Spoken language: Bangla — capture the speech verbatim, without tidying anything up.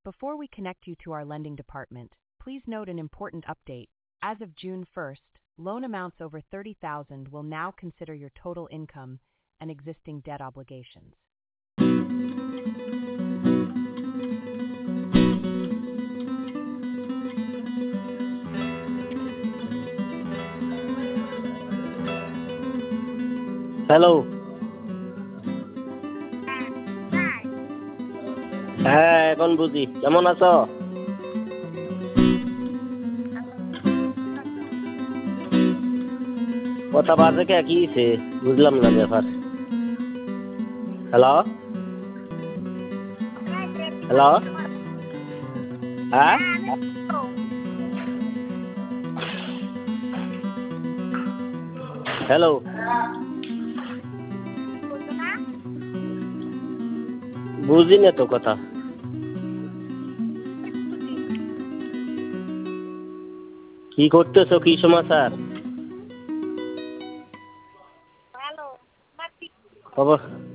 Before we connect you to our lending department, please note an important update. As of June first, loan amounts over thirty thousand will now consider your total income and existing debt obligations. Hello. হ্যাঁ এখন বুঝি, কেমন আছো? কথা বাজে কে, কি হয়েছে বুঝলাম না ব্যাপার। হ্যালো হ্যালো হ্যাঁ হ্যালো বুঝি না তো কথা। কি করতেছো, কি সমাচার? খবর